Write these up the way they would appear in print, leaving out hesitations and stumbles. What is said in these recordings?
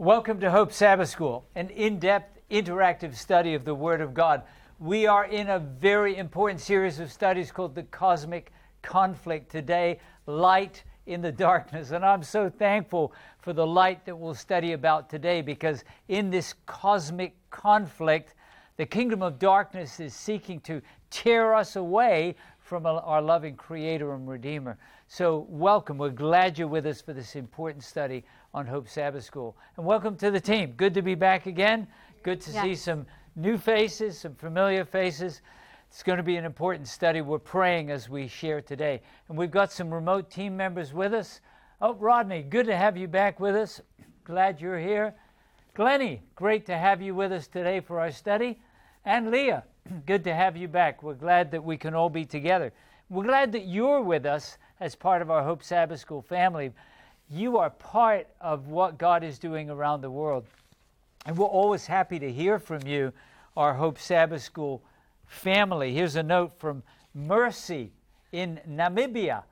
Welcome to Hope Sabbath School, an in-depth, interactive study of the Word of God. We are in a very important series of studies called The Cosmic Conflict. Today, Light in the Darkness. And I'm so thankful for the light that we'll study about today, because in this cosmic conflict, the kingdom of darkness is seeking to tear us away from our loving Creator and Redeemer. So welcome. We're glad you're with us for this important study on Hope Sabbath School. And welcome to the team. Good to be back again. Good to see some new faces, some familiar faces. It's going to be an important study. We're praying as we share today. And we've got some remote team members with us. Oh, Rodney, good to have you back with us. Glad you're here. Glennie, great to have you with us today for our study. And Leah, good to have you back. We're glad that we can all be together. We're glad that you're with us as part of our Hope Sabbath School family. You are part of what God is doing around the world. And we're always happy to hear from you, our Hope Sabbath School family. Here's a note from Mercy in Namibia.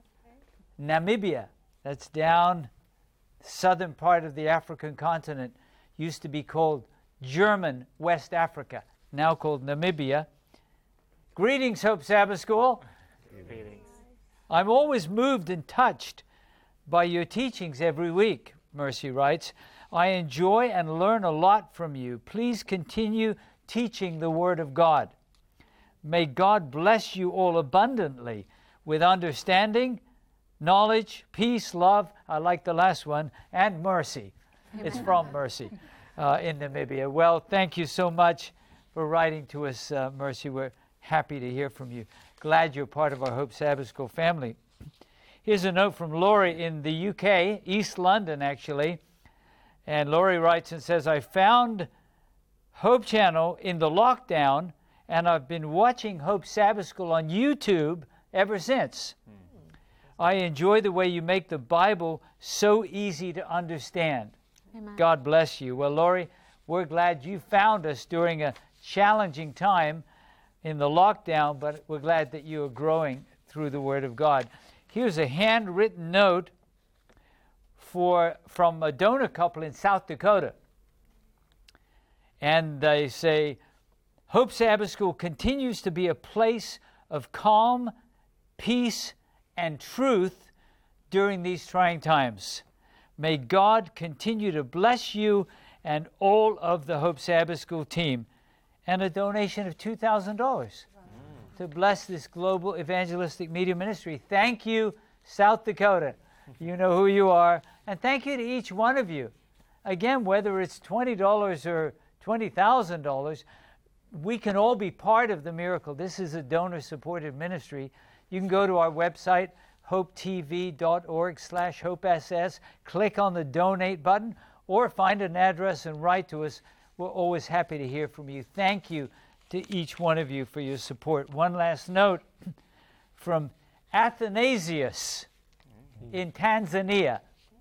Namibia, that's down southern part of the African continent. Used to be called German West Africa, now called Namibia. Greetings, Hope Sabbath School. Greetings. I'm always moved and touched by your teachings every week, Mercy writes. I enjoy and learn a lot from you. Please continue teaching the Word of God. May God bless you all abundantly with understanding, knowledge, peace, love, I like the last one, and mercy. Amen. It's from Mercy in Namibia. Well, thank you so much for writing to us, Mercy. We're happy to hear from you. Glad you're part of our Hope Sabbath School family. Here's a note from Laurie in the UK, East London actually. And Laurie writes and says, I found Hope Channel in the lockdown, and I've been watching Hope Sabbath School on YouTube ever since. I enjoy the way you make the Bible so easy to understand. Amen. God bless you. Well, Laurie, we're glad you found us during a challenging time in the lockdown, but we're glad that you are growing through the Word of God. Here's a handwritten note from a donor couple in South Dakota. And they say, Hope Sabbath School continues to be a place of calm, peace, and truth during these trying times. May God continue to bless you and all of the Hope Sabbath School team. And a donation of $2,000 to bless this global evangelistic media ministry. Thank you, South Dakota. You know who you are. And thank you to each one of you. Again, whether it's $20 or $20,000, we can all be part of the miracle. This is a donor-supported ministry. You can go to our website, hopetv.org/hopess, click on the donate button, or find an address and write to us. We're always happy to hear from you. Thank you to each one of you for your support. One last note from Athanasius in Tanzania.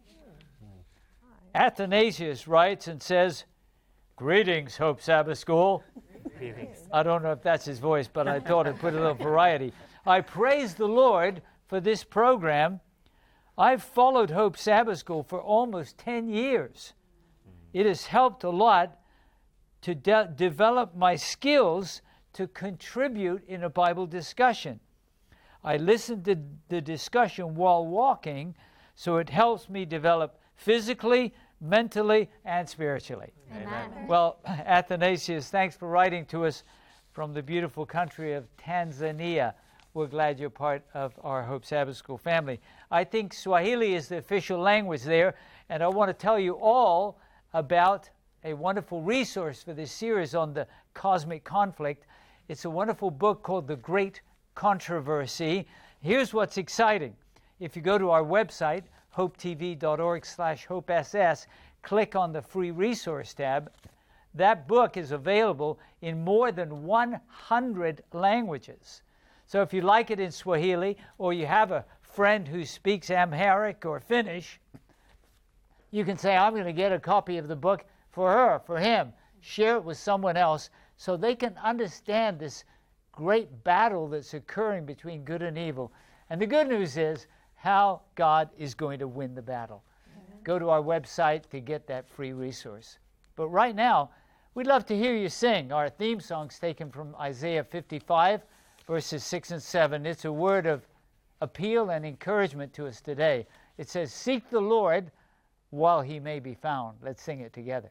Athanasius writes and says, Greetings, Hope Sabbath School. Greetings. I don't know if that's his voice, but I thought I'd put a little variety. I praise the Lord for this program. I've followed Hope Sabbath School for almost 10 years. It has helped a lot to develop my skills to contribute in a Bible discussion. I listen to the discussion while walking, so it helps me develop physically, mentally, and spiritually. Amen. Well, Athanasius, thanks for writing to us from the beautiful country of Tanzania. We're glad you're part of our Hope Sabbath School family. I think Swahili is the official language there, and I want to tell you all about a wonderful resource for this series on the cosmic conflict. It's a wonderful book called The Great Controversy. Here's what's exciting. If you go to our website, hopetv.org/hopess, click on the free resource tab. That book is available in more than 100 languages. So if you like it in Swahili, or you have a friend who speaks Amharic or Finnish, you can say, I'm going to get a copy of the book for her, for him. Share it with someone else so they can understand this great battle that's occurring between good and evil. And the good news is how God is going to win the battle. go to our website to get that free resource. But right now, we'd love to hear you sing. Our theme song's taken from Isaiah 55, verses 6 and 7. It's a word of appeal and encouragement to us today. It says, "Seek the Lord while he may be found." Let's sing it together.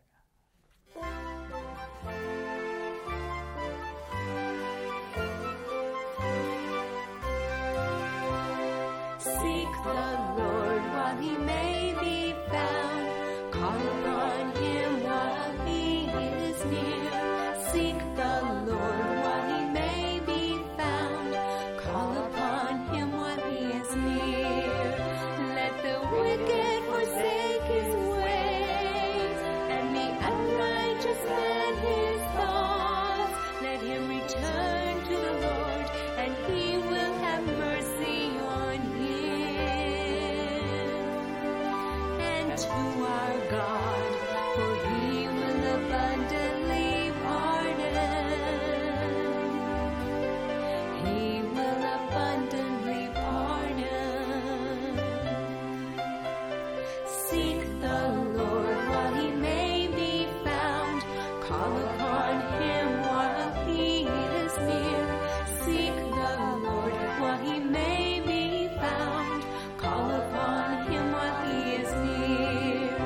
Seek the Lord while he may be found. Call upon him while he is near. Seek the Lord while he may be found. Call upon him while he is near. Let the wicked forsake his ways, and the unrighteous man his thoughts. Let him return to the Lord, and he will have mercy on him. And to our God, for he will abundantly pardon. He will abundantly pardon. Seek the Lord while he may be found. Call upon him while he is near. Seek the Lord while he may be found. Call upon him while he is near.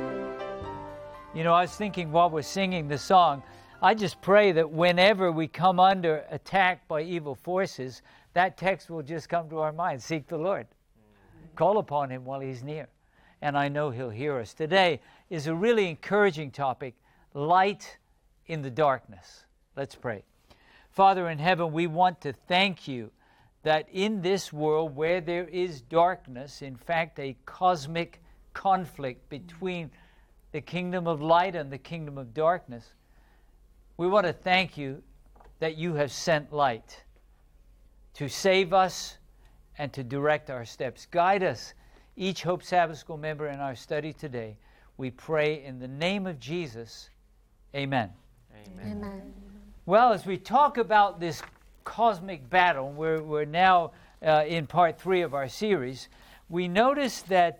You know, I was thinking while we're singing the song, I just pray that whenever we come under attack by evil forces, that text will just come to our mind. Seek the Lord. Call upon him while he's near. And I know he'll hear us. Today is a really encouraging topic, light in the darkness. Let's pray. Father in heaven, we want to thank you that in this world where there is darkness, in fact, a cosmic conflict between the kingdom of light and the kingdom of darkness, we want to thank you that you have sent light to save us and to direct our steps. Guide us, each Hope Sabbath School member, in our study today. We pray in the name of Jesus. Amen. Amen. Amen. Well, as we talk about this cosmic battle, we're now in part 3 of our series, we notice that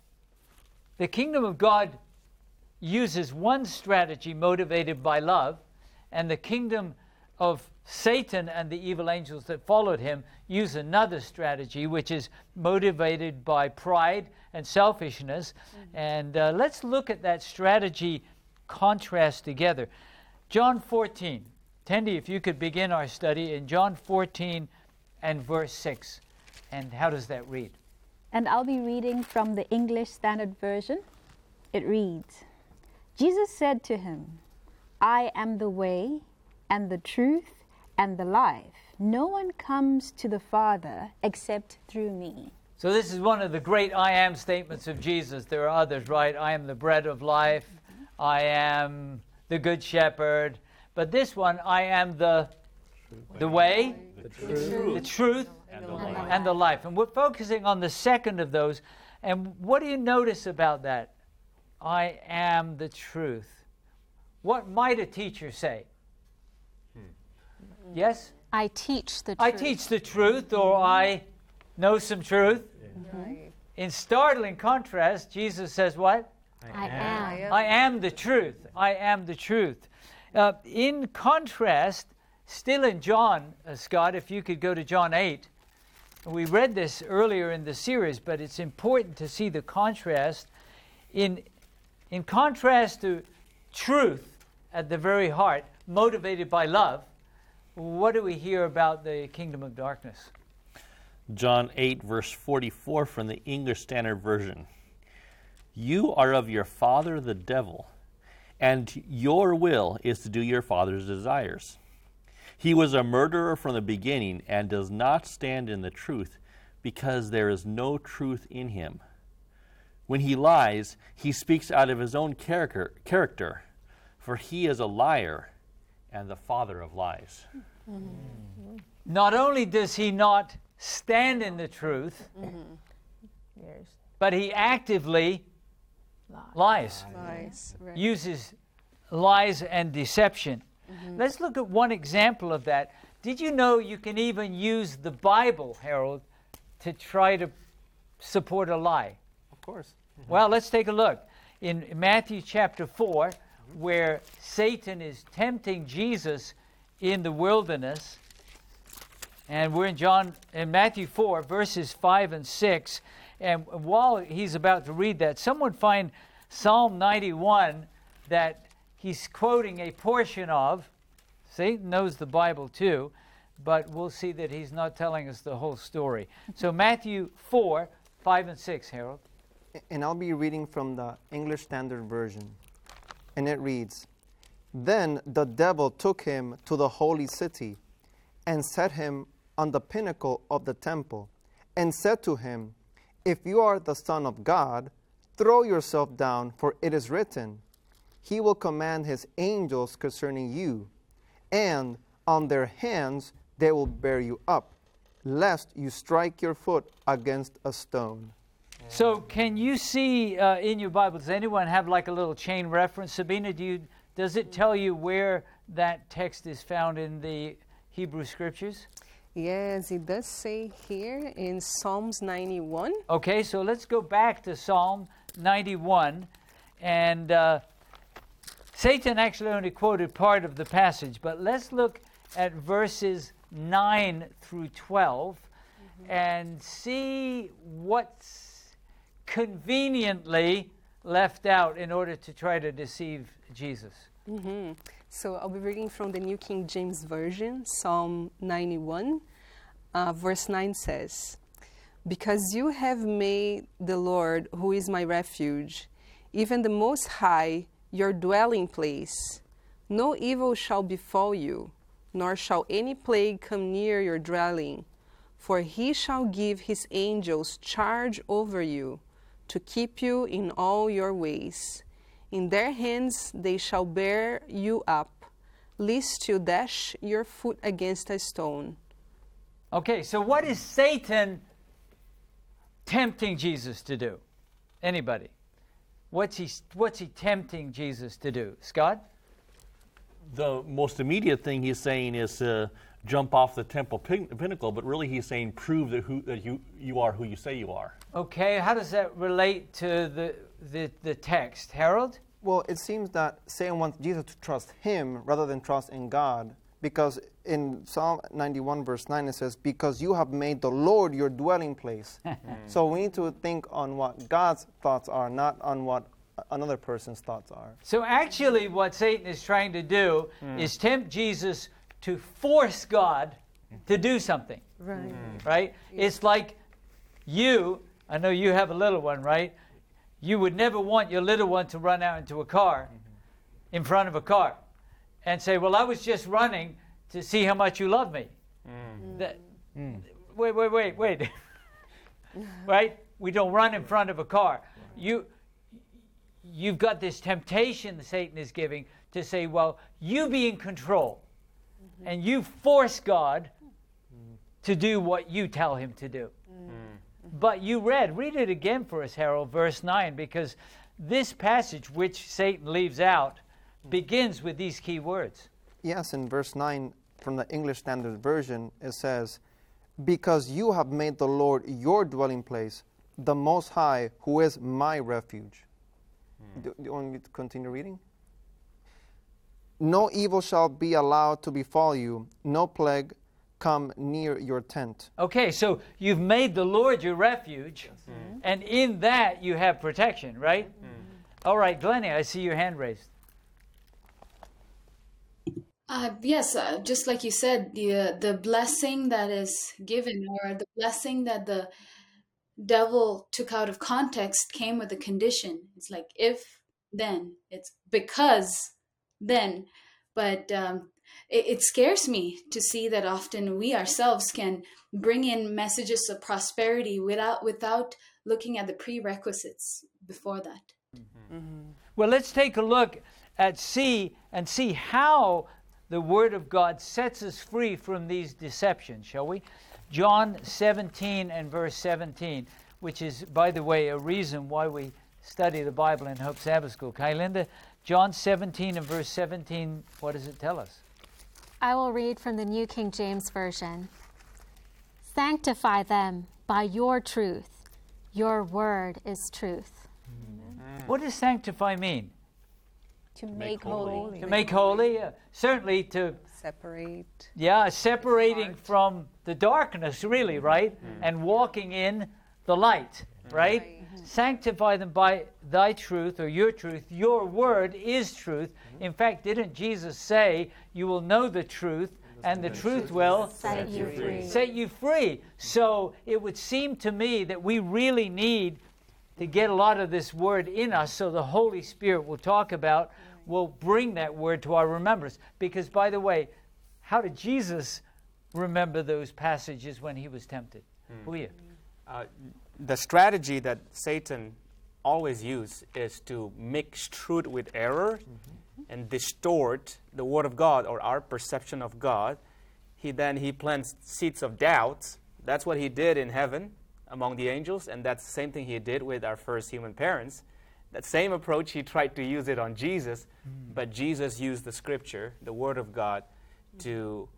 the kingdom of God uses one strategy motivated by love, and the kingdom of Satan and the evil angels that followed him use another strategy, which is motivated by pride and selfishness. And let's look at that strategy contrast together. John 14. Tendy, if you could begin our study in John 14 and verse 6. And how does that read? And I'll be reading from the English Standard Version. It reads, Jesus said to him, I am the way and the truth and the life. No one comes to the Father except through me. So this is one of the great I am statements of Jesus. There are others, right? I am the bread of life. I am the good shepherd. But this one, I am the way, the truth, and the life. And we're focusing on the second of those. And what do you notice about that? I am the truth. What might a teacher say? Yes? I teach the truth. I teach the truth, or I know some truth. In startling contrast, Jesus says what? I am. I am the truth. I am the truth. In contrast, still in John, Scott, if you could go to John 8. We read this earlier in the series, but it's important to see the contrast. In contrast to truth at the very heart, motivated by love, what do we hear about the kingdom of darkness? John 8, verse 44 from the English Standard Version. You are of your father the devil, and your will is to do your father's desires. He was a murderer from the beginning and does not stand in the truth, because there is no truth in him. When he lies, he speaks out of his own character, for he is a liar and the father of lies. Not only does he not stand in the truth, but he actively lies. Right. Uses lies and deception. Let's look at one example of that. Did you know you can even use the Bible, Harold, to try to support a lie? Of course. Well, let's take a look. In Matthew chapter 4, where Satan is tempting Jesus in the wilderness, and we're in Matthew 4, verses 5 and 6, and while he's about to read that, someone find Psalm 91 that he's quoting a portion of. Satan knows the Bible too, but we'll see that he's not telling us the whole story. So Matthew 4, 5 and 6, Harold. And I'll be reading from the English Standard Version. And it reads, "Then the devil took him to the holy city and set him on the pinnacle of the temple and said to him, 'If you are the Son of God, throw yourself down, for it is written, He will command His angels concerning you, and on their hands they will bear you up, lest you strike your foot against a stone.'" So can you see in your Bible, does anyone have like a little chain reference? Sabina, does it tell you where that text is found in the Hebrew Scriptures? Yes, it does say here in Psalms 91. Okay, so let's go back to Psalm 91. And Satan actually only quoted part of the passage, but let's look at verses 9 through 12 and see what's conveniently left out in order to try to deceive Jesus. So I'll be reading from the New King James Version, Psalm 91, verse 9 says, "Because you have made the Lord, who is my refuge, even the Most High, your dwelling place, no evil shall befall you, nor shall any plague come near your dwelling. For he shall give his angels charge over you, to keep you in all your ways. In their hands they shall bear you up, lest you dash your foot against a stone." Okay, so what is Satan tempting Jesus to do? Anybody? What's he tempting Jesus to do? Scott? The most immediate thing he's saying is jump off the temple pinnacle, but really he's saying prove that you are who you say you are. Okay, how does that relate to the text? Harold? Well, it seems that Satan wants Jesus to trust him rather than trust in God, because in Psalm 91 verse 9 it says, "Because you have made the Lord your dwelling place." So we need to think on what God's thoughts are, not on what another person's thoughts are. So actually what Satan is trying to do is tempt Jesus to force God to do something. Right. Right? It's like I know you have a little one, right? You would never want your little one to run out into a car, in front of a car, and say, "Well, I was just running to see how much you love me." Wait. Right? We don't run in front of a car. You've got this temptation that Satan is giving to say, well, you be in control, and you force God to do what you tell him to do. But you read it again for us, Harold, verse 9, because this passage, which Satan leaves out, begins with these key words. Yes, in verse 9 from the English Standard Version, it says, "Because you have made the Lord your dwelling place, the Most High, who is my refuge." Do you want me to continue reading? "No evil shall be allowed to befall you, no plague come near your tent." Okay, so you've made the Lord your refuge, and in that you have protection, right? All right, Glennie, I see your hand raised. Yes, just like you said, the blessing that is given, or the blessing that the devil took out of context, came with a condition. It's like if, then. It's because, then. But it scares me to see that often we ourselves can bring in messages of prosperity without looking at the prerequisites before that. Well, let's take a look at see how the Word of God sets us free from these deceptions, shall we? John 17 and verse 17, which is, by the way, a reason why we study the Bible in Hope Sabbath School. Kylinda, John 17 and verse 17, what does it tell us? I will read from the New King James Version. "Sanctify them by your truth. Your word is truth." What does sanctify mean? To make holy. To make holy? Certainly to, Separate. separating from the darkness, really, right? And walking in the light, right? Sanctify them by thy truth or your truth. Your word is truth. In fact, didn't Jesus say, you will know the truth, and the truth will Set you free. set you free? So it would seem to me that we really need to get a lot of this word in us, so the Holy Spirit will bring that word to our remembrance. Because, by the way, how did Jesus remember those passages when he was tempted? Huya. The strategy that Satan always uses is to mix truth with error and distort the Word of God or our perception of God. He plants seeds of doubt. That's what he did in heaven among the angels, and that's the same thing he did with our first human parents. That same approach, he tried to use it on Jesus, but Jesus used the Scripture, the Word of God, to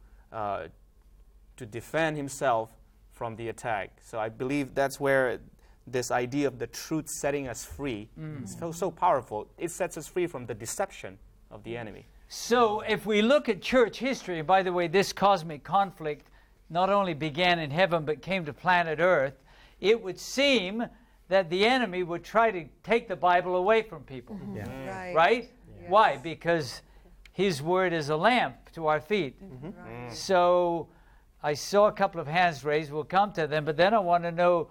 defend himself from the attack. So I believe that's where this idea of the truth setting us free is so powerful. It sets us free from the deception of the enemy. So if we look at church history, and by the way, this cosmic conflict not only began in heaven but came to planet Earth, it would seem that the enemy would try to take the Bible away from people. Right? Yes. Why? Because his word is a lamp to our feet. So I saw a couple of hands raised. We'll come to them. But then I want to know,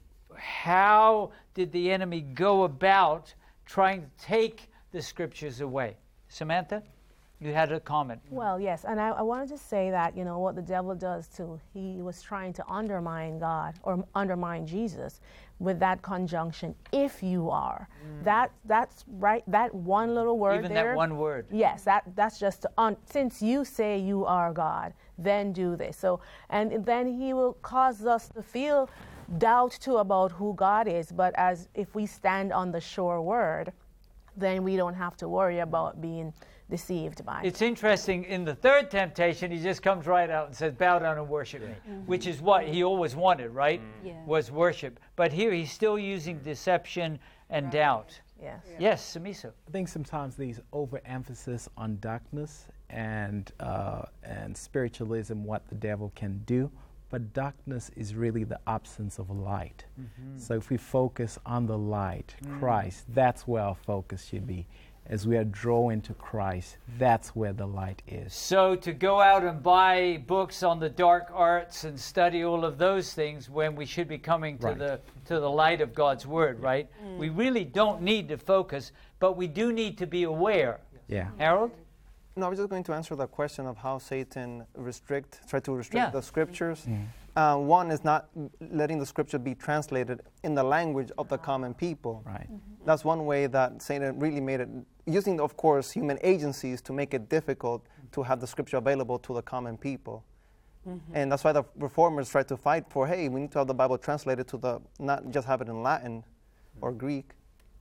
how did the enemy go about trying to take the Scriptures away? Samantha, you had a comment. Well, yes, and I wanted to say that, what the devil does too, he was trying to undermine God or undermine Jesus with that conjunction, if you are. That's right, that one little word Even there. that one word. Yes, that's just, since you say you are God, then do this. So, and then he will cause us to feel doubt too about who God is, but as if we stand on the sure word, then we don't have to worry about being deceived by it. It's interesting, in the third temptation, he just comes right out and says, bow down and worship me, which is what he always wanted, right? Was worship. But here he's still using deception and doubt. Yes. Yes, Samiso. I think sometimes these overemphasis on darkness and spiritualism, what the devil can do, but darkness is really the absence of light. So if we focus on the light, Christ, that's where our focus should be. As we are drawn to Christ, that's where the light is. So to go out and buy books on the dark arts and study all of those things when we should be coming to the light of God's Word, right? We really don't need to focus, but we do need to be aware. Yeah. Harold? No, I was just going to answer the question of how Satan try to restrict the Scriptures. One is not letting the Scripture be translated in the language of the common people. Right. That's one way that Satan really made it, using, of course, human agencies to make it difficult to have the Scripture available to the common people. And that's why the Reformers tried to fight for, hey, we need to have the Bible translated to not just have it in Latin or Greek.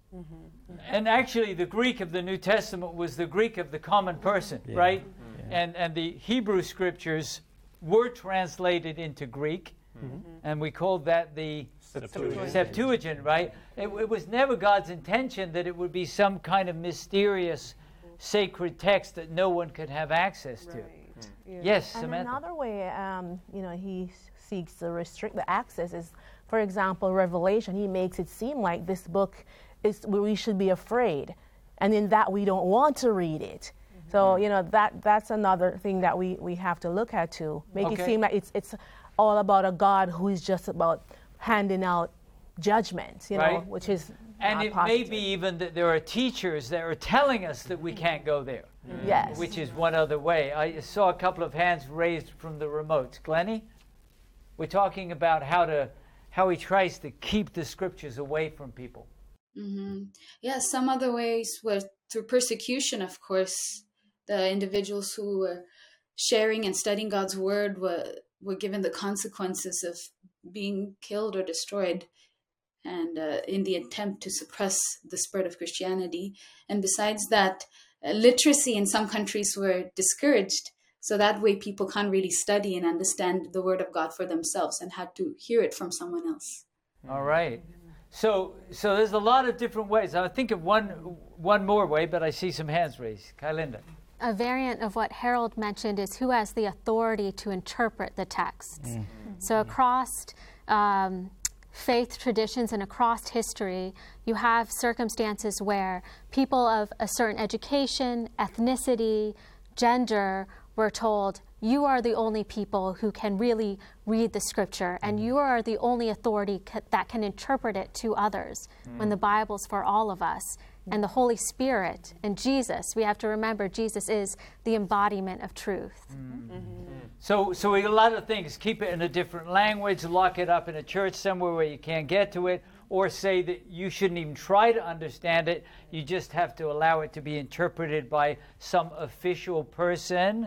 And actually, the Greek of the New Testament was the Greek of the common person, right? And the Hebrew Scriptures were translated into Greek, and we called that the Septuagint, right? It was never God's intention that it would be some kind of mysterious sacred text that no one could have access to. Yes, And Samantha. another way, he seeks to restrict the access is, for example, Revelation. He makes it seem like this book is where we should be afraid, and in that we don't want to read it. So that's another thing that we have to look at too. Make it seem like it's all about a God who is just about handing out judgment, which is And not it positive. may be even that there are teachers that are telling us that we can't go there. Yes. Which is one other way. I saw a couple of hands raised from the remotes. Glennie, we're talking about how he tries to keep the Scriptures away from people. Yeah, some other ways were through persecution, of course. The individuals who were sharing and studying God's word were given the consequences of being killed or destroyed, and in the attempt to suppress the spread of Christianity. And besides that, literacy in some countries were discouraged, so that way people can't really study and understand the word of God for themselves and had to hear it from someone else. All right. So there's a lot of different ways. I think of one more way, but I see some hands raised. Kylinda. A variant of what Harold mentioned is who has the authority to interpret the texts. So across faith traditions and across history, you have circumstances where people of a certain education, ethnicity, gender were told, you are the only people who can really read the scripture, and you are the only authority that can interpret it to others, when the Bible's for all of us. And the Holy Spirit and Jesus, we have to remember Jesus is the embodiment of truth. So we a lot of things. Keep it in a different language, lock it up in a church somewhere where you can't get to it, or say that you shouldn't even try to understand it. You just have to allow it to be interpreted by some official person.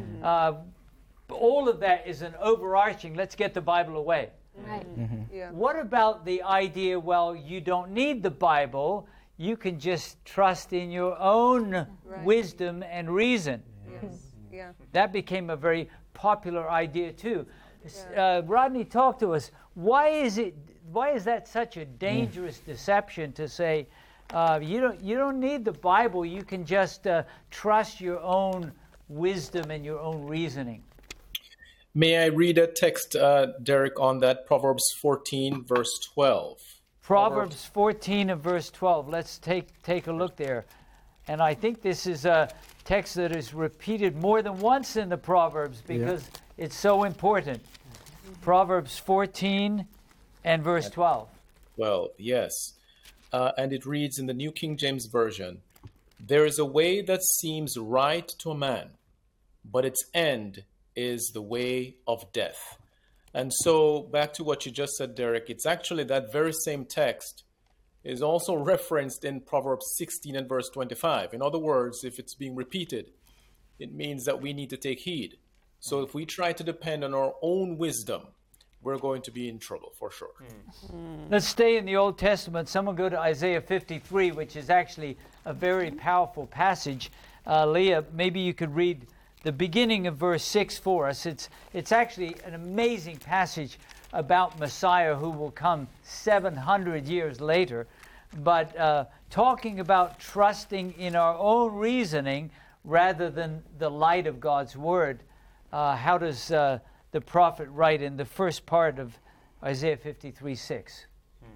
All of that is an overarching, let's get the Bible away. Right. Yeah. What about the idea, well, you don't need the Bible, you can just trust in your own wisdom and reason? Yeah. That became a very popular idea too. Rodney, talk to us. Why is that such a dangerous deception to say you don't need the Bible, you can just trust your own wisdom and your own reasoning? May I read a text, Derek, on that? Proverbs 14, verse 12. Proverbs 14 and verse 12. Let's take a look there. And I think this is a text that is repeated more than once in the Proverbs because it's so important. Proverbs 14 and verse 12. Well, yes. And it reads in the New King James Version, there is a way that seems right to a man, but its end is the way of death. And so back to what you just said, Derek, it's actually that very same text is also referenced in Proverbs 16 and verse 25. In other words, if it's being repeated, it means that we need to take heed. So if we try to depend on our own wisdom, we're going to be in trouble for sure. Let's stay in the Old Testament. Someone go to Isaiah 53, which is actually a very powerful passage. Leah, maybe you could read the beginning of verse 6 for us. It's actually an amazing passage about Messiah who will come 700 years later. But talking about trusting in our own reasoning rather than the light of God's Word. How does the prophet write in the first part of Isaiah 53:6?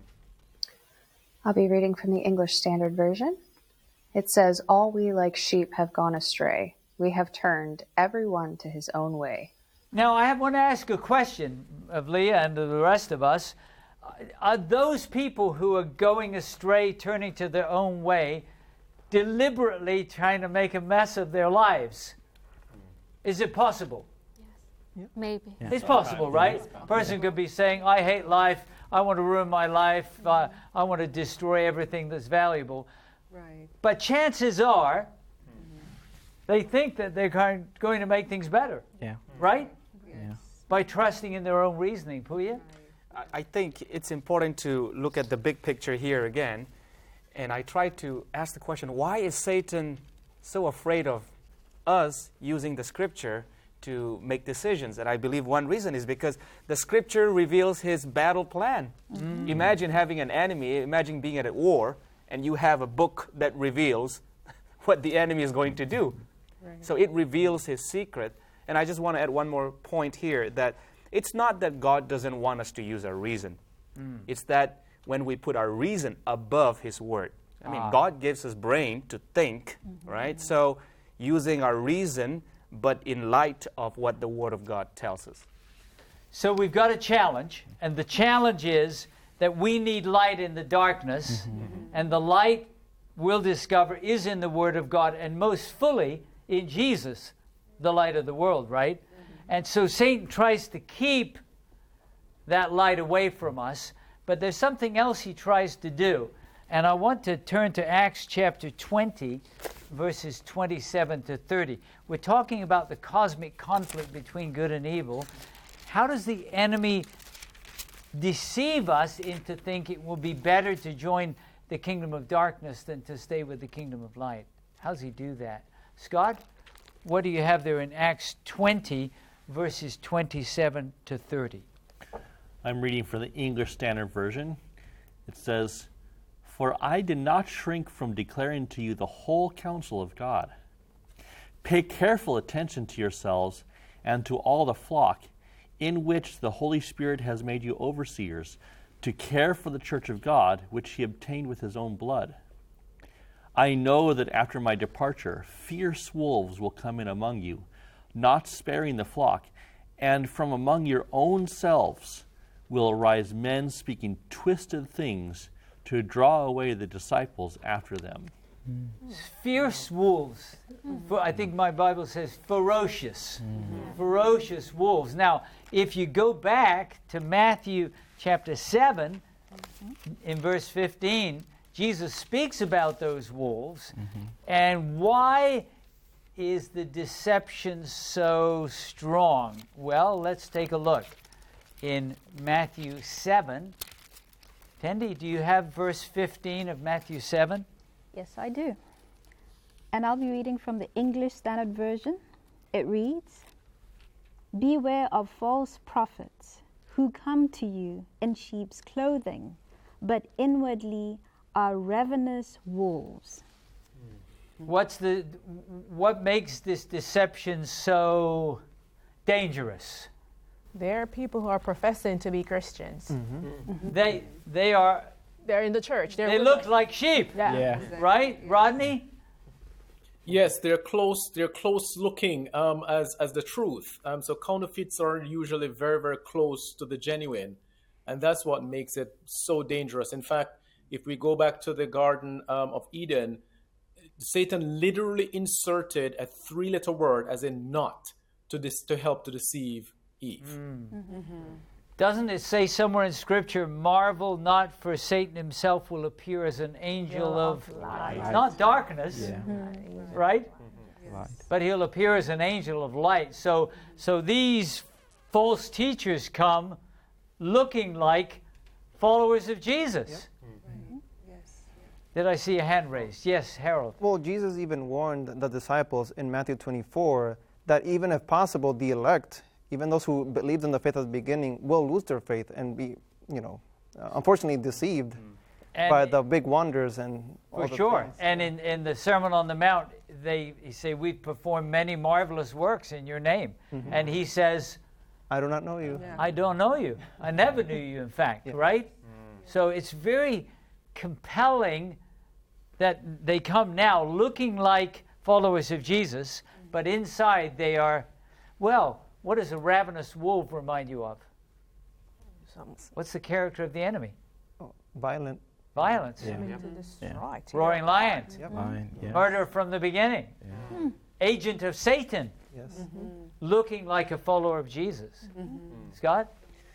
I'll be reading from the English Standard Version. It says, all we like sheep have gone astray. We have turned everyone to his own way. Now, I want to ask a question of Leah and to the rest of us. Are those people who are going astray, turning to their own way, deliberately trying to make a mess of their lives? Is it possible? Yes. Maybe. Yeah. It's possible, right? A person could be saying, I hate life, I want to ruin my life, I want to destroy everything that's valuable. Right. But chances are, they think that they're going to make things better. Yeah. Right? Yeah. By trusting in their own reasoning. Puya? I think it's important to look at the big picture here again. And I try to ask the question, why is Satan so afraid of us using the Scripture to make decisions? And I believe one reason is because the Scripture reveals his battle plan. Imagine having an enemy, imagine being at a war, and you have a book that reveals what the enemy is going to do. Right. So it reveals his secret. And I just want to add one more point here, that it's not that God doesn't want us to use our reason. It's that when we put our reason above his word. I mean, God gives us brain to think, right? So using our reason, but in light of what the word of God tells us. So we've got a challenge, and the challenge is that we need light in the darkness, and the light we'll discover is in the Word of God, and most fully in Jesus, the light of the world, right? And so Satan tries to keep that light away from us, but there's something else he tries to do. And I want to turn to Acts chapter 20, verses 27 to 30. We're talking about the cosmic conflict between good and evil. How does the enemy deceive us into thinking it will be better to join the kingdom of darkness than to stay with the kingdom of light? How does he do that? Scott, what do you have there in Acts 20, verses 27 to 30? I'm reading from the English Standard Version. It says, "For I did not shrink from declaring to you the whole counsel of God. Pay careful attention to yourselves and to all the flock, in which the Holy Spirit has made you overseers, to care for the church of God, which he obtained with his own blood. I know that after my departure, fierce wolves will come in among you, not sparing the flock, and from among your own selves will arise men speaking twisted things to draw away the disciples after them." Fierce wolves. I think my Bible says ferocious. Ferocious wolves. Now, if you go back to Matthew chapter 7, in verse 15, Jesus speaks about those wolves. And why is the deception so strong? Well, let's take a look. In Matthew 7, Tendi, do you have verse 15 of Matthew 7? Yes, I do. And I'll be reading from the English Standard Version. It reads, "Beware of false prophets who come to you in sheep's clothing, but inwardly are ravenous wolves." What makes this deception so dangerous? There are people who are professing to be Christians. They are. They're in the church. They look like sheep. Yeah. Right, Rodney? Yes, they're close. They're close looking as the truth. So counterfeits are usually very, very close to the genuine, and that's what makes it so dangerous. In fact, if we go back to the Garden of Eden, Satan literally inserted a 3-letter word, as in "not," to help to deceive Eve. Doesn't it say somewhere in Scripture, "Marvel not, for Satan himself will appear as an angel of light." Not darkness, right? But he'll appear as an angel of light. So these false teachers come looking like followers of Jesus. Did I see a hand raised? Yes, Harold. Well, Jesus even warned the disciples in Matthew 24 that even if possible, the elect, even those who believed in the faith at the beginning, will lose their faith and be, unfortunately deceived by the big wonders and all For the sure. things. And in the Sermon on the Mount, they say, "We've performed many marvelous works in your name." And he says, "I do not know you." "I don't know you. I never knew you," in fact, right? So it's very compelling that they come now looking like followers of Jesus, but inside they are, well, what does a ravenous wolf remind you of? What's the character of the enemy? Violent. Violence. Roaring lion. Murder from the beginning. Agent of Satan. Yes. Looking like a follower of Jesus. Scott?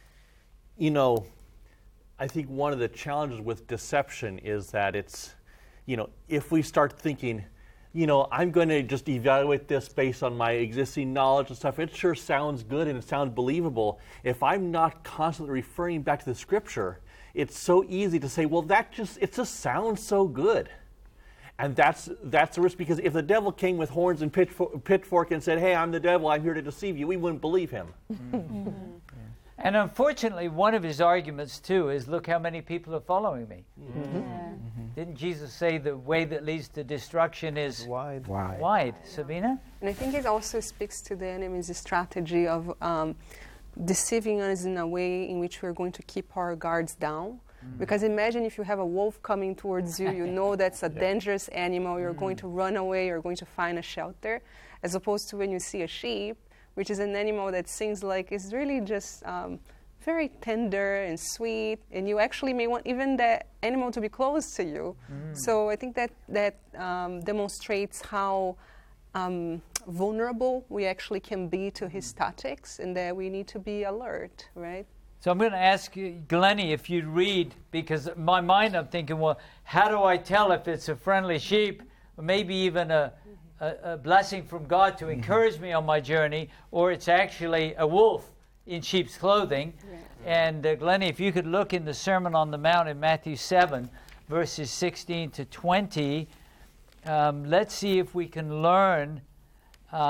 I think one of the challenges with deception is that it's, if we start thinking, I'm going to just evaluate this based on my existing knowledge and stuff, it sure sounds good and it sounds believable. If I'm not constantly referring back to the Scripture, it's so easy to say, well, it just sounds so good. And that's the risk, because if the devil came with horns and pitchfork and said, "Hey, I'm the devil, I'm here to deceive you," we wouldn't believe him. And unfortunately, one of his arguments, too, is, "Look how many people are following me." Didn't Jesus say the way that leads to destruction is wide? Sabina? And I think it also speaks to the enemy's strategy of deceiving us in a way in which we're going to keep our guards down. Because imagine if you have a wolf coming towards you, you know that's a dangerous animal, you're going to run away, you're going to find a shelter, as opposed to when you see a sheep, which is an animal that seems like it's really just very tender and sweet, and you actually may want even that animal to be close to you. So I think that demonstrates how vulnerable we actually can be to his tactics, and that we need to be alert, right? So I'm going to ask you, Glennie, if you'd read, because in my mind I'm thinking, well, how do I tell if it's a friendly sheep, or maybe even a blessing from God to encourage me on my journey, or it's actually a wolf in sheep's clothing? And Glennie, if you could look in the Sermon on the Mount in Matthew 7, verses 16 to 20, let's see if we can learn.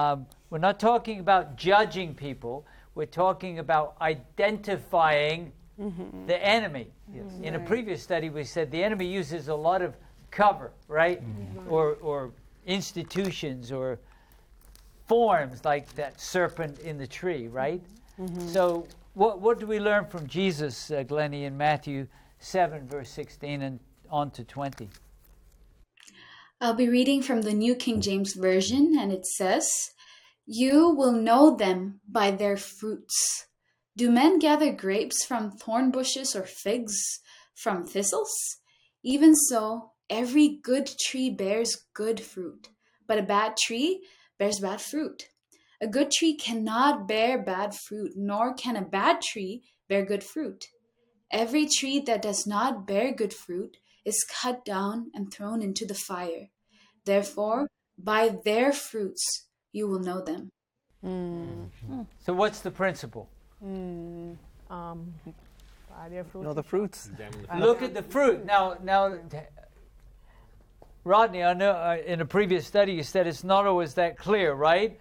We're not talking about judging people. We're talking about identifying the enemy. In a previous study, we said the enemy uses a lot of cover, right? Or institutions or forms like that serpent in the tree, right? So what do we learn from Jesus, Glennie, in Matthew 7, verse 16 and on to 20? I'll be reading from the New King James Version, and it says, "You will know them by their fruits. Do men gather grapes from thorn bushes or figs from thistles? Even so, every good tree bears good fruit, but a bad tree bears bad fruit. A good tree cannot bear bad fruit, nor can a bad tree bear good fruit. Every tree that does not bear good fruit is cut down and thrown into the fire. Therefore, by their fruits you will know them." So what's the principle? By their fruits. Know the fruits. Look at the fruit. Now, Rodney, I know in a previous study you said it's not always that clear, right?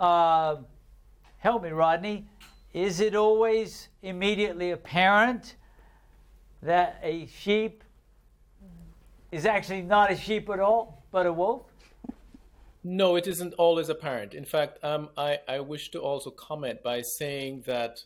Help me, Rodney. Is it always immediately apparent that a sheep is actually not a sheep at all, but a wolf? No, it isn't always apparent. In fact, I wish to also comment by saying that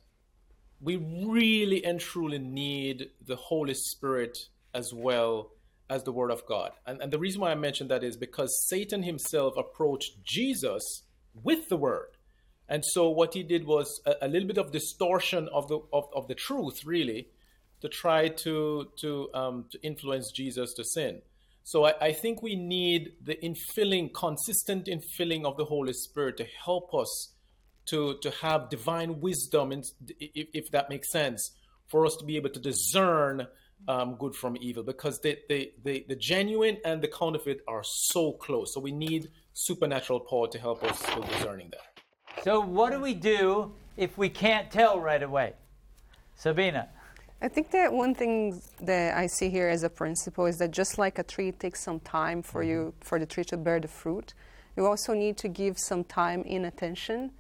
we really and truly need the Holy Spirit as well as the Word of God. And the reason why I mentioned that is because Satan himself approached Jesus with the Word. And so what he did was a little bit of distortion of the truth, really, to try to influence Jesus to sin. So I think we need the consistent infilling of the Holy Spirit to help us to have divine wisdom, if that makes sense, for us to be able to discern good from evil, because the genuine and the counterfeit are so close. So we need supernatural power to help us with discerning that. So what do we do if we can't tell right away? Sabina. I think that one thing that I see here as a principle is that just like a tree takes some time for the tree to bear the fruit, you also need to give some time in attention.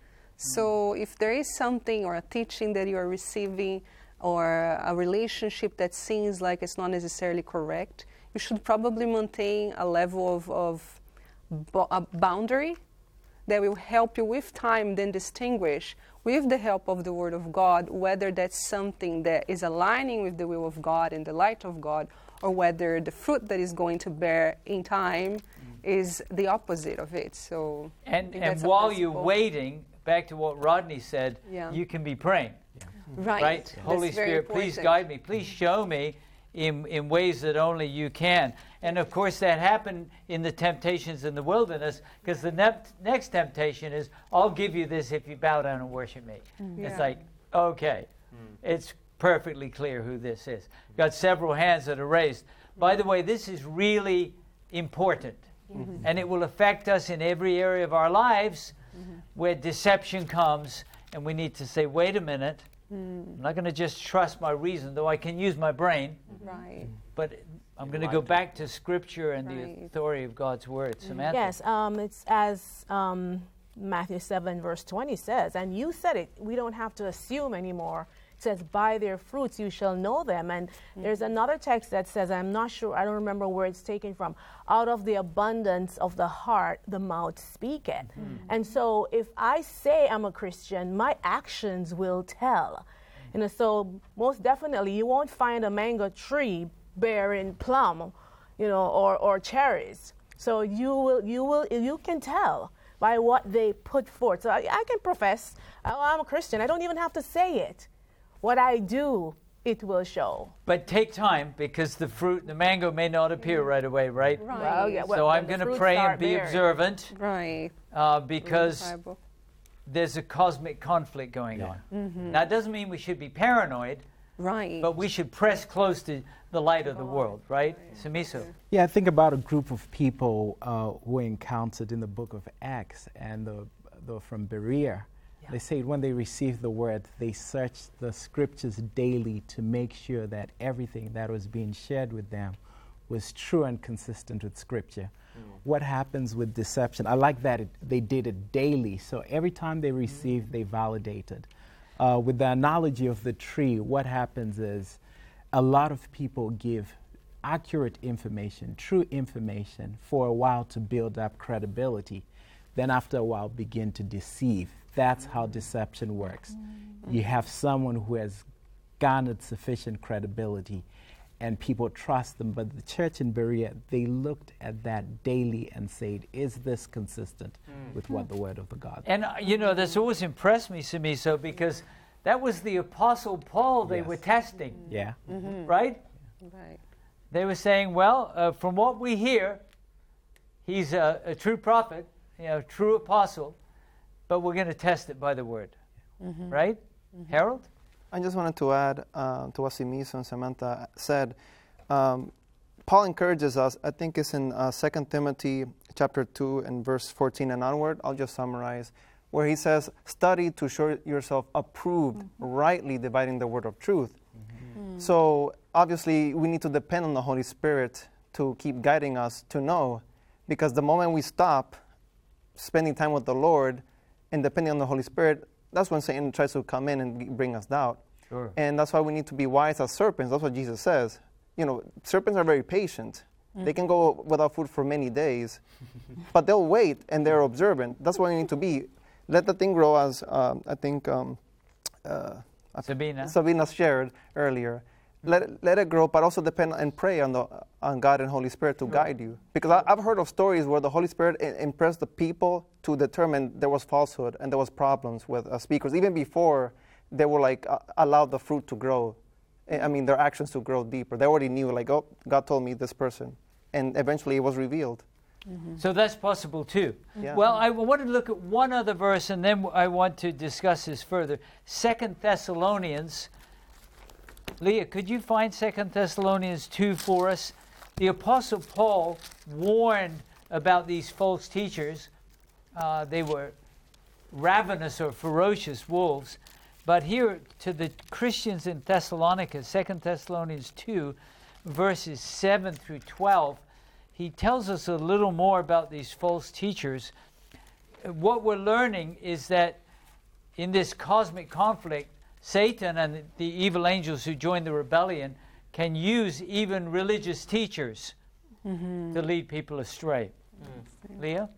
So if there is something or a teaching that you are receiving or a relationship that seems like it's not necessarily correct, you should probably maintain a level of a boundary that will help you with time then distinguish, with the help of the Word of God, whether that's something that is aligning with the will of God and the light of God, or whether the fruit that is going to bear in time is the opposite of it. So, and while you're waiting, back to what Rodney said, you can be praying. Right? Holy Spirit, please guide me. Please show me in ways that only you can. And of course that happened in the temptations in the wilderness, because the next temptation is, I'll give you this if you bow down and worship me. It's like, okay, it's perfectly clear who this is. Got several hands that are raised. By the way, this is really important, and it will affect us in every area of our lives where deception comes, and we need to say, wait a minute, I'm not going to just trust my reason, though I can use my brain. But I'm going to go back to Scripture and the authority of God's Word. Samantha? Yes, it's as Matthew 7, verse 20 says, and you said it, we don't have to assume anymore. It says, by their fruits you shall know them. And there's another text that says, I'm not sure, I don't remember where it's taken from, out of the abundance of the heart, the mouth speaketh. And so if I say I'm a Christian, my actions will tell. And so most definitely you won't find a mango tree bearing plum, or cherries. So you can tell by what they put forth. So I can profess, oh, I'm a Christian. I don't even have to say it. What I do, it will show. But take time, because the fruit, the mango may not appear right away, right? So I'm going to pray and be observant. Because there's a cosmic conflict going on. Now, it doesn't mean we should be paranoid. But we should press close to the light of the world, right? Samiso. Yeah, I think about a group of people who were encountered in the book of Acts, and the from Berea. They say when they received the word, they searched the scriptures daily to make sure that everything that was being shared with them was true and consistent with Scripture. What happens with deception? I like that they did it daily. So every time they received, they validated. with the analogy of the tree, what happens is a lot of people give accurate information, true information, for a while to build up credibility. Then after a while begin to deceive. That's how deception works. You have someone who has garnered sufficient credibility and people trust them, but the church in Berea, they looked at that daily and said, is this consistent with what the Word of the God? And, that's always impressed me, Simiso, because that was the Apostle Paul they were testing. Yeah. Right? Right. They were saying, well, from what we hear, he's a true prophet, true apostle, but we're going to test it by the Word. Right? Harold? I just wanted to add to what Simiso and Samantha said. Paul encourages us, I think it's in 2 Timothy chapter 2 and verse 14 and onward. I'll just summarize. Where he says, study to show yourself approved, rightly dividing the word of truth. So obviously we need to depend on the Holy Spirit to keep guiding us to know. Because the moment we stop spending time with the Lord and depending on the Holy Spirit, that's when Satan tries to come in and bring us doubt. Sure. And that's why we need to be wise as serpents. That's what Jesus says. Serpents are very patient. They can go without food for many days, but they'll wait and they're observant. That's what we need to be. Let the thing grow, as I think Sabina shared earlier. Let it grow, but also depend and pray on God and Holy Spirit to guide you. Because I've heard of stories where the Holy Spirit impressed the people to determine there was falsehood and there was problems with speakers, even before they were allowed the fruit to grow. I mean, their actions to grow deeper. They already knew, oh, God told me this person. And eventually it was revealed. So that's possible too. Yeah. Well, I want to look at one other verse and then I want to discuss this further. 2 Thessalonians. Leah, could you find 2 Thessalonians 2 for us? The Apostle Paul warned about these false teachers. They were ravenous or ferocious wolves. But here to the Christians in Thessalonica, 2 Thessalonians 2, verses 7 through 12, he tells us a little more about these false teachers. What we're learning is that in this cosmic conflict, Satan and the evil angels who join the rebellion can use even religious teachers to lead people astray. Leah?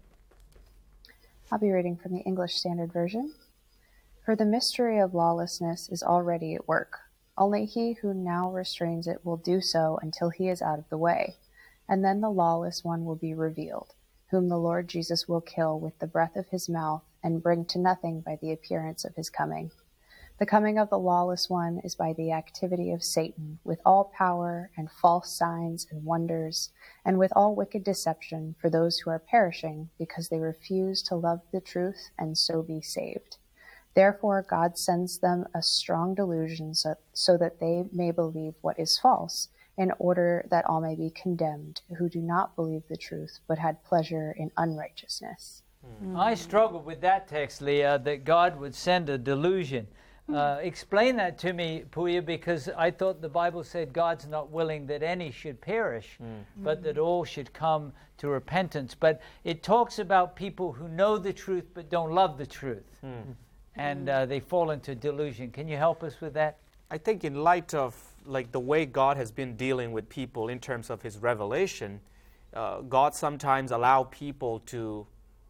I'll be reading from the English Standard Version. For the mystery of lawlessness is already at work. Only he who now restrains it will do so until he is out of the way. And then the lawless one will be revealed, whom the Lord Jesus will kill with the breath of his mouth and bring to nothing by the appearance of his coming. The coming of the lawless one is by the activity of Satan, with all power and false signs and wonders, and with all wicked deception for those who are perishing, because they refuse to love the truth and so be saved. Therefore God sends them a strong delusion so that they may believe what is false, in order that all may be condemned, who do not believe the truth, but had pleasure in unrighteousness. I struggled with that text, Leah, that God would send a delusion. Explain that to me, Puya, because I thought the Bible said God's not willing that any should perish, but that all should come to repentance. But it talks about people who know the truth but don't love the truth, and they fall into delusion. Can you help us with that? I think in light of the way God has been dealing with people in terms of his revelation, God sometimes allow people to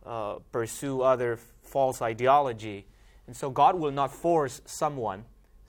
pursue other false ideology. And so God will not force someone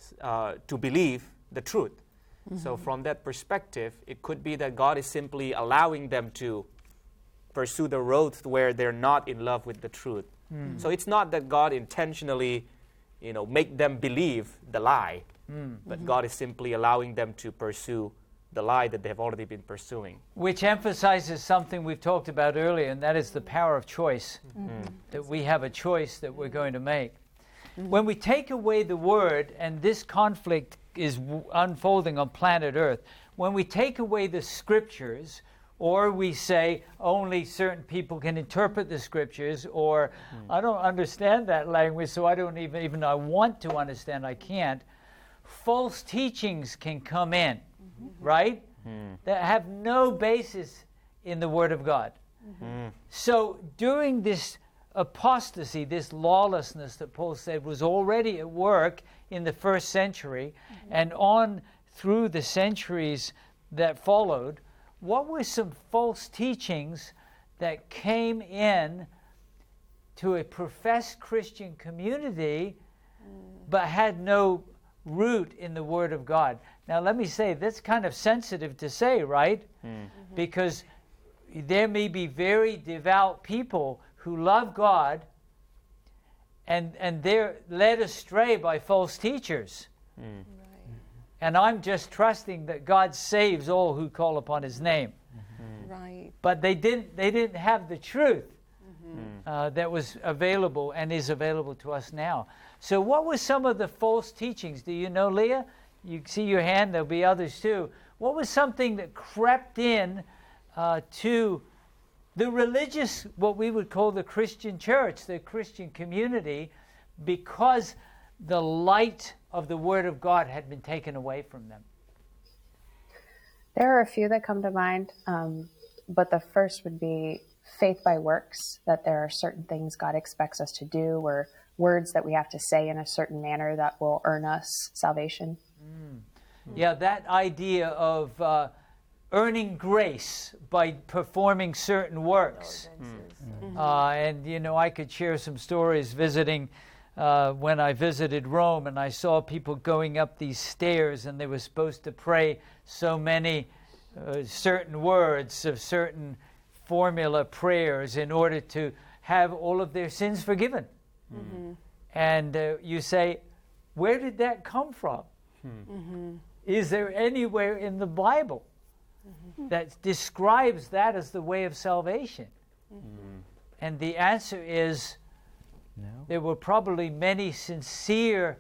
to believe the truth. So from that perspective, it could be that God is simply allowing them to pursue the road where they're not in love with the truth. So it's not that God intentionally, make them believe the lie, but God is simply allowing them to pursue the lie that they have already been pursuing. Which emphasizes something we've talked about earlier, and that is the power of choice, that we have a choice that we're going to make. When we take away the Word, and this conflict is unfolding on planet Earth, when we take away the Scriptures, or we say only certain people can interpret the Scriptures, or I don't understand that language, so I don't even I want to understand, I can't, false teachings can come in, right? That have no basis in the Word of God. So during this apostasy, this lawlessness that Paul said was already at work in the first century and on through the centuries that followed, what were some false teachings that came in to a professed Christian community but had no root in the Word of God? Now, let me say, that's kind of sensitive to say, right? Because there may be very devout people who love God and they're led astray by false teachers. And I'm just trusting that God saves all who call upon His name. Right. But they didn't have the truth that was available and is available to us now. So what were some of the false teachings? Do you know, Leah? You see your hand, there'll be others too. What was something that crept in to the religious, what we would call the Christian church, the Christian community, because the light of the Word of God had been taken away from them? There are a few that come to mind, but the first would be faith by works, that there are certain things God expects us to do or words that we have to say in a certain manner that will earn us salvation. Yeah, that idea of earning grace by performing certain works. And, you know, I could share some stories visiting when I visited Rome, and I saw people going up these stairs and they were supposed to pray so many certain words of certain formula prayers in order to have all of their sins forgiven. And you say, where did that come from? Is there anywhere in the Bible that describes that as the way of salvation? And the answer is, there were probably many sincere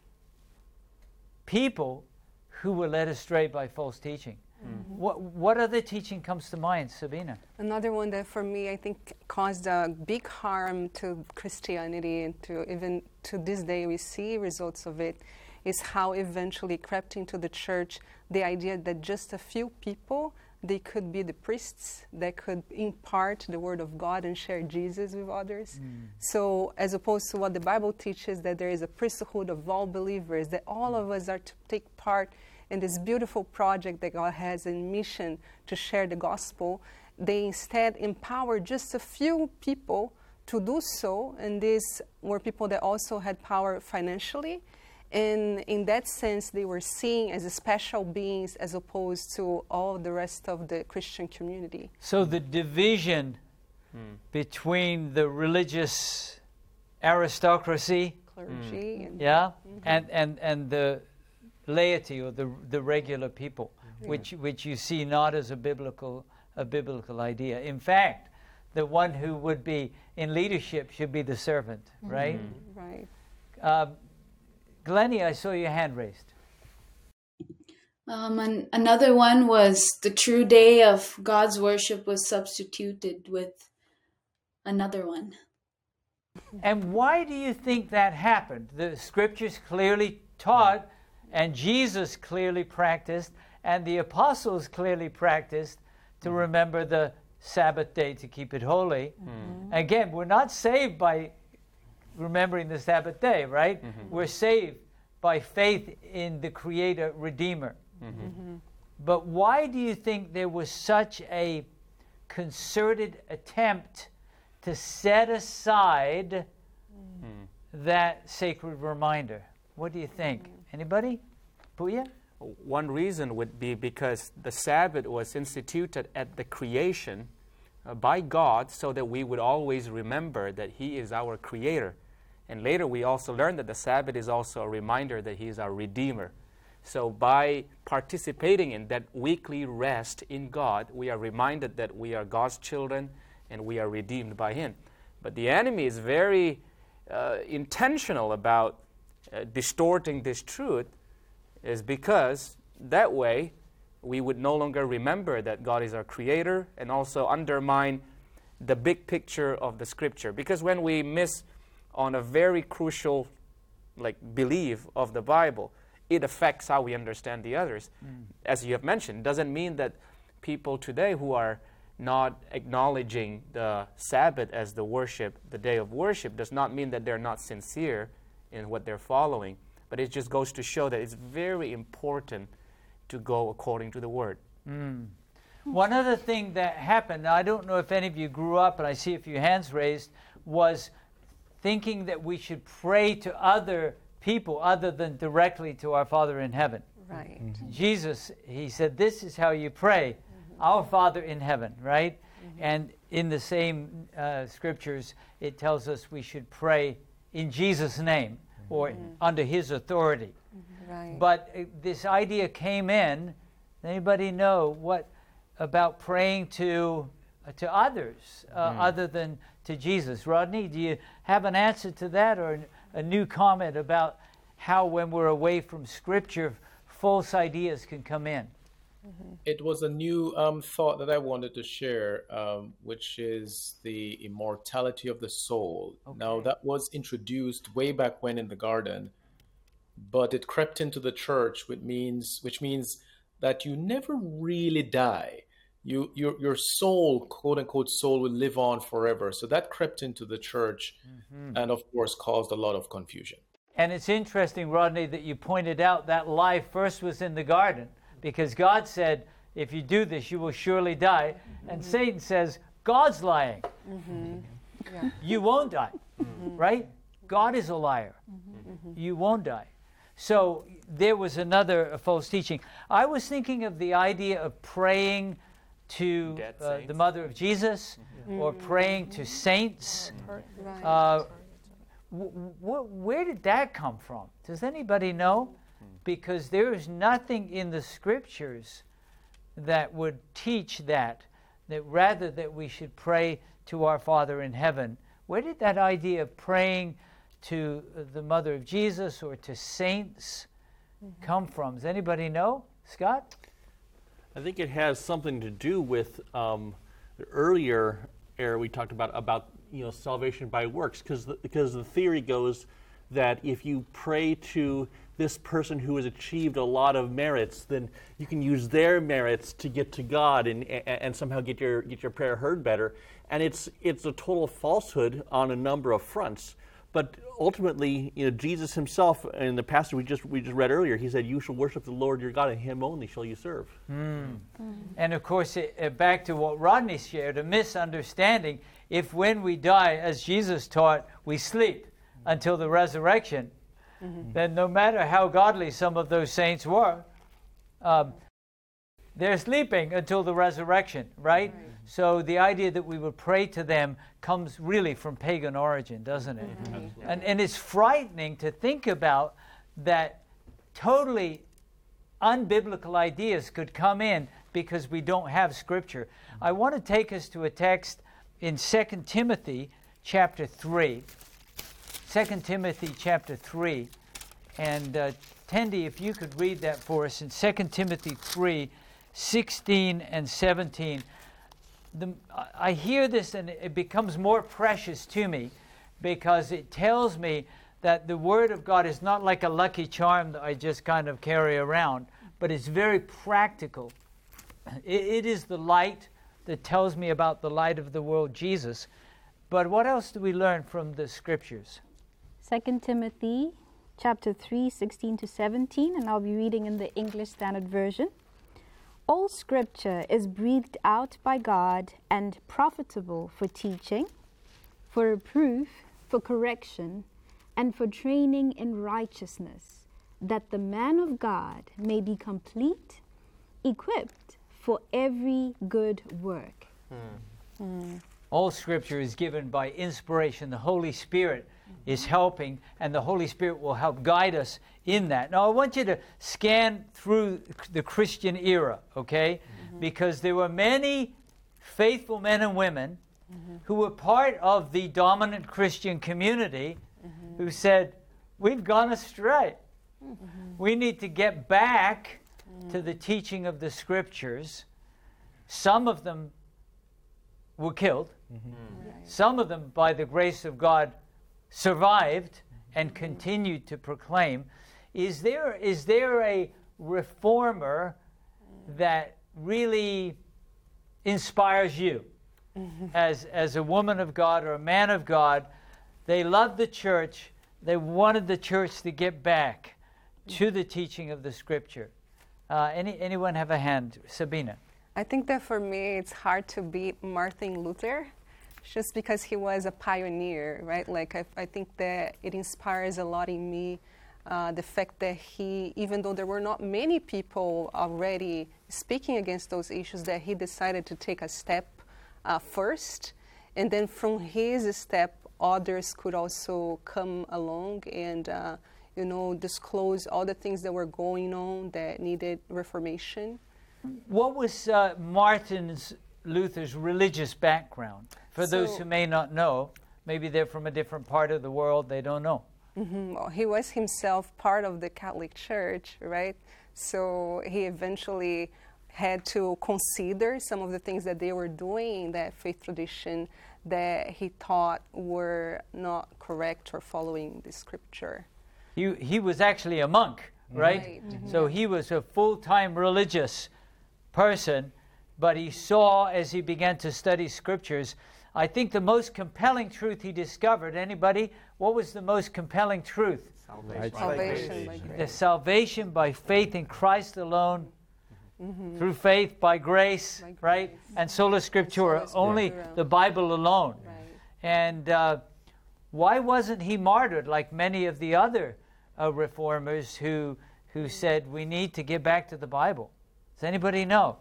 people who were led astray by false teaching. What other teaching comes to mind, Sabina? Another one that for me I think caused a big harm to Christianity, and to even to this day we see results of it, is how eventually crept into the church the idea that just a few people, they could be the priests that could impart the Word of God and share Jesus with others. So as opposed to what the Bible teaches, that there is a priesthood of all believers, that all of us are to take part in this beautiful project that God has in mission to share the gospel, they instead empower just a few people to do so, and these were people that also had power financially. And in that sense, they were seen as special beings as opposed to all the rest of the Christian community. So the division between the religious aristocracy, Clergy, and the laity or the regular people, which you see not as a biblical idea. In fact, the one who would be in leadership should be the servant, right? Right. Glennie, I saw your hand raised. And another one was the true day of God's worship was substituted with another one. And why do you think that happened? The scriptures clearly taught, and Jesus clearly practiced, and the apostles clearly practiced to remember the Sabbath day to keep it holy. Again, we're not saved by remembering the Sabbath day, right? We're saved by faith in the Creator Redeemer. But why do you think there was such a concerted attempt to set aside that sacred reminder? What do you think? Anybody? Puya? One reason would be because the Sabbath was instituted at the creation by God so that we would always remember that He is our Creator. And later we also learned that the Sabbath is also a reminder that He is our Redeemer. So by participating in that weekly rest in God, we are reminded that we are God's children and we are redeemed by Him. But the enemy is very intentional about distorting this truth, is because that way we would no longer remember that God is our Creator, and also undermine the big picture of the Scripture. Because when we miss on a very crucial belief of the Bible, it affects how we understand the others. As you have mentioned, doesn't mean that people today who are not acknowledging the Sabbath as the worship, the day of worship, does not mean that they're not sincere in what they're following. But it just goes to show that it's very important to go according to the Word. One other thing that happened, I don't know if any of you grew up, and I see a few hands raised, was thinking that we should pray to other people other than directly to our Father in heaven. Right. Jesus, he said, this is how you pray, our Father in heaven, right? And in the same scriptures, it tells us we should pray in Jesus' name or under his authority. Right. But this idea came in. Anybody know what about praying to others other than to Jesus? Rodney, do you have an answer to that, or a new comment about how when we're away from Scripture, false ideas can come in? It was a new thought that I wanted to share, which is the immortality of the soul. Okay. Now, that was introduced way back when in the garden, but it crept into the church, which means that you never really die. Your soul, quote unquote, soul, will live on forever. So that crept into the church, and of course caused a lot of confusion. And it's interesting, Rodney, that you pointed out that life first was in the garden, because God said, if you do this, you will surely die. And Satan says, God's lying. Yeah. You won't die, right? God is a liar. You won't die. So there was another false teaching. I was thinking of the idea of praying to the mother of Jesus, or praying to saints. Where did that come from? Does anybody know? Because there is nothing in the scriptures that would teach that rather that we should pray to our Father in heaven. Where did that idea of praying to the mother of Jesus or to saints come from? Does anybody know? Scott? I think it has something to do with the earlier era we talked about salvation by works, because the theory goes that if you pray to this person who has achieved a lot of merits, then you can use their merits to get to God and somehow get your prayer heard better. And it's a total falsehood on a number of fronts. But ultimately, Jesus himself, in the passage we just read earlier, he said, "You shall worship the Lord your God, and him only shall you serve." And of course, back to what Rodney shared, a misunderstanding. If when we die, as Jesus taught, we sleep until the resurrection, then no matter how godly some of those saints were, they're sleeping until the resurrection, right? So the idea that we would pray to them comes really from pagan origin, doesn't it? And it's frightening to think about that totally unbiblical ideas could come in because we don't have Scripture. I want to take us to a text in 2 Timothy chapter 3. 2 Timothy chapter 3. And Tendi, if you could read that for us in 2 Timothy 3, 16 and 17. I hear this and it becomes more precious to me because it tells me that the Word of God is not like a lucky charm that I just kind of carry around, but it's very practical. It is the light that tells me about the light of the world, Jesus. But what else do we learn from the Scriptures? 2 Timothy chapter 3, 16 to 17, and I'll be reading in the English Standard Version. All Scripture is breathed out by God and profitable for teaching, for reproof, for correction, and for training in righteousness, that the man of God may be complete, equipped for every good work. All Scripture is given by inspiration. The Holy Spirit is helping, and the Holy Spirit will help guide us in that. Now, I want you to scan through the Christian era, okay? Because there were many faithful men and women who were part of the dominant Christian community who said, we've gone astray. We need to get back to the teaching of the Scriptures. Some of them were killed. Some of them, by the grace of God, survived and continued to proclaim. Is there a reformer that really inspires you as a woman of God or a man of God. They loved the church. They wanted the church to get back to the teaching of the Scripture. Anyone have a hand? Sabina. I think that for me, it's hard to beat Martin Luther, just because he was a pioneer, right? Like, I think that it inspires a lot in me, the fact that he, even though there were not many people already speaking against those issues, that he decided to take a step first, and then from his step, others could also come along and, disclose all the things that were going on that needed reformation. What was Martin Luther's religious background? For those who may not know, maybe they're from a different part of the world, they don't know. Well, he was himself part of the Catholic Church, right? So he eventually had to consider some of the things that they were doing in that faith tradition that he thought were not correct or following the Scripture. He was actually a monk, right? So he was a full-time religious person, but he saw as he began to study Scriptures, I think the most compelling truth he discovered, anybody, what was the most compelling truth? Salvation by grace. The salvation by faith in Christ alone, through faith by grace, right? And sola scriptura, only the Bible alone. Right. And why wasn't he martyred like many of the other reformers who said we need to get back to the Bible? Does anybody know?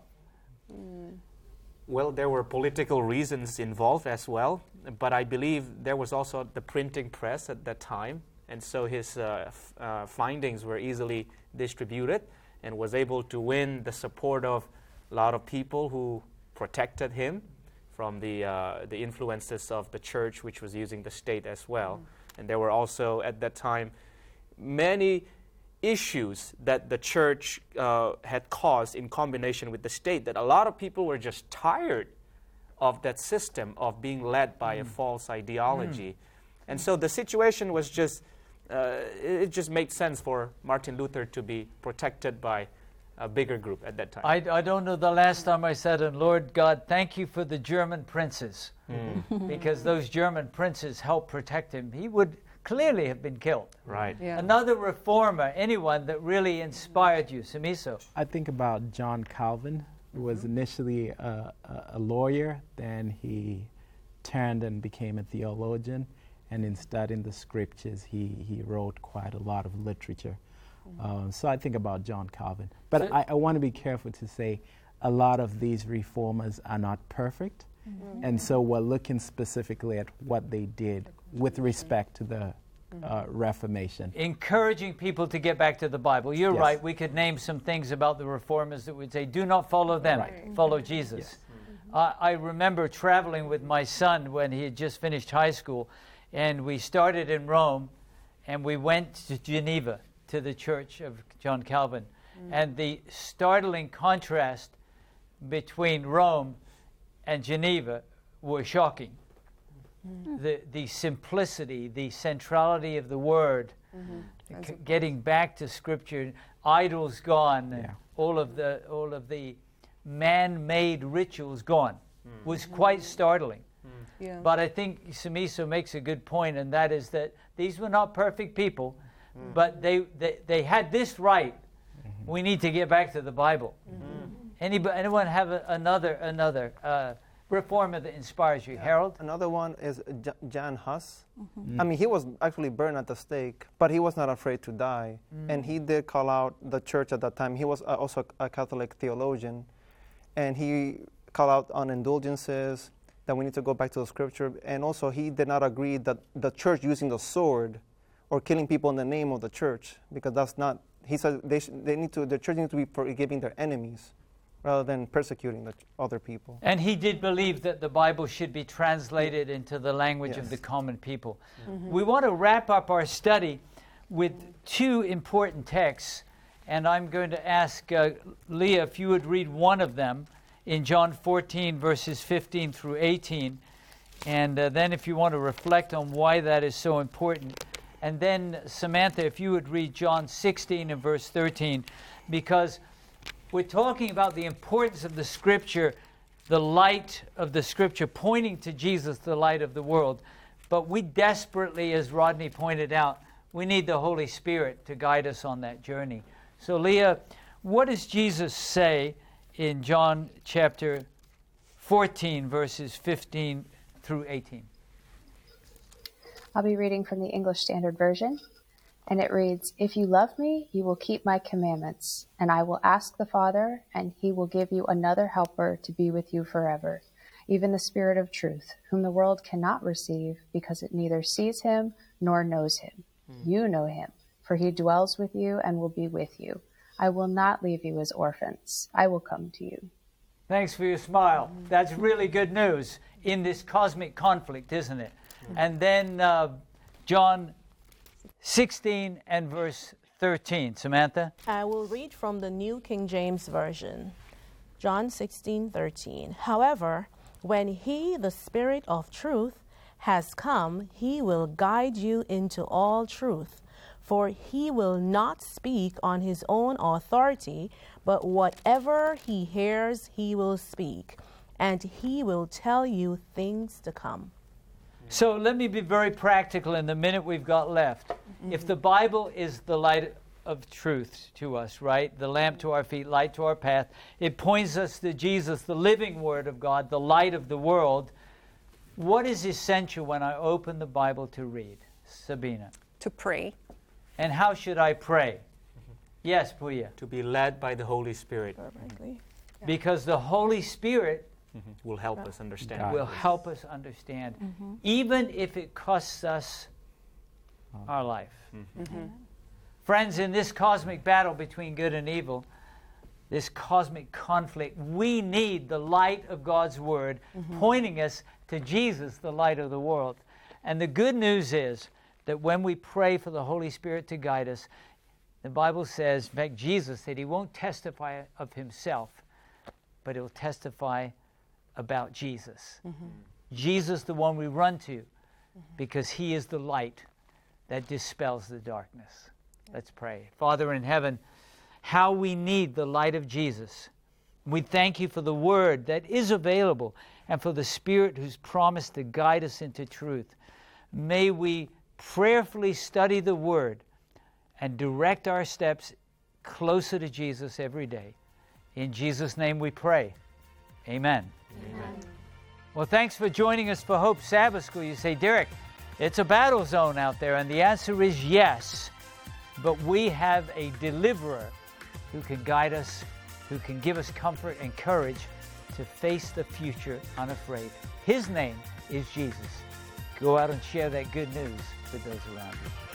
Well, there were political reasons involved as well, but I believe there was also the printing press at that time, and so his findings were easily distributed and was able to win the support of a lot of people who protected him from the influences of the church, which was using the state as well. And there were also, at that time, many issues that the church had caused in combination with the state, that a lot of people were just tired of that system of being led by a false ideology. And so the situation was just, it just made sense for Martin Luther to be protected by a bigger group at that time. I don't know the last time I said, and Lord God, thank you for the German princes, because those German princes helped protect him. He would clearly have been killed. Right. Yeah. Another reformer, anyone that really inspired you, Simiso? I think about John Calvin, who was initially a lawyer, then he turned and became a theologian, and in studying the Scriptures, he wrote quite a lot of literature. So I think about John Calvin. But I want to be careful to say a lot of these reformers are not perfect, and so we're looking specifically at what they did with respect to the Reformation. Encouraging people to get back to the Bible. You're Yes. right. We could name some things about the reformers that would say, do not follow them, follow Jesus. I remember traveling with my son when he had just finished high school, and we started in Rome, and we went to Geneva, to the church of John Calvin. And the startling contrast between Rome and Geneva was shocking. The simplicity, the centrality of the Word, getting back to Scripture, idols gone, and all of the man-made rituals gone, was quite startling. Yeah. But I think Simiso makes a good point, and that is that these were not perfect people, but they had this right. We need to get back to the Bible. Anyone have another reformer that inspires you? Harold? Another one is Jan Hus. I mean, he was actually burned at the stake, but he was not afraid to die. And he did call out the church at that time. He was also a Catholic theologian. And he called out on indulgences, that we need to go back to the Scripture. And also, he did not agree that the church using the sword or killing people in the name of the church, because that's not, he said the church needs to be forgiving their enemies rather than persecuting the other people. And he did believe that the Bible should be translated into the language of the common people. We want to wrap up our study with two important texts, and I'm going to ask Leah if you would read one of them in John 14, verses 15 through 18, and then if you want to reflect on why that is so important. And then, Samantha, if you would read John 16 and verse 13, because we're talking about the importance of the Scripture the light of the Scripture, pointing to Jesus, the light of the world. But we desperately, as Rodney pointed out, we need the Holy Spirit to guide us on that journey. So, Leah, what does Jesus say in John chapter 14, verses 15 through 18? I'll be reading from the English Standard Version, and it reads, "If you love me, you will keep my commandments, and I will ask the Father, and he will give you another helper to be with you forever, even the Spirit of truth, whom the world cannot receive, because it neither sees him nor knows him. You know him, for he dwells with you and will be with you. I will not leave you as orphans. I will come to you." Thanks for your smile. That's really good news in this cosmic conflict, isn't it? And then John 16 and verse 13. Samantha? I will read from the New King James Version. John 16:13. "However, when he, the Spirit of truth, has come, he will guide you into all truth. For he will not speak on his own authority, but whatever he hears, he will speak, and he will tell you things to come." So let me be very practical in the minute we've got left. If the Bible is the light of truth to us, right? The lamp to our feet, light to our path. It points us to Jesus, the living Word of God, the light of the world. What is essential when I open the Bible to read? Sabina? To pray. And how should I pray? Yes, Puya? To be led by the Holy Spirit. Because the Holy Spirit will help us understand. Will help us understand, even if it costs us our life. Friends, in this cosmic battle between good and evil, this cosmic conflict, we need the light of God's Word pointing us to Jesus, the light of the world. And the good news is that when we pray for the Holy Spirit to guide us, the Bible says, in fact, Jesus said he won't testify of himself, but he'll testify about Jesus. Jesus, the one we run to, because he is the light that dispels the darkness. Let's pray. Father in heaven, how we need the light of Jesus. We thank you for the Word that is available and for the Spirit who's promised to guide us into truth. May we prayerfully study the Word and direct our steps closer to Jesus every day. In Jesus' name we pray. Amen. Amen. Well, thanks for joining us for Hope Sabbath School. You say, Derek, it's a battle zone out there, and the answer is yes. But we have a deliverer who can guide us, who can give us comfort and courage to face the future unafraid. His name is Jesus. Go out and share that good news with those around you.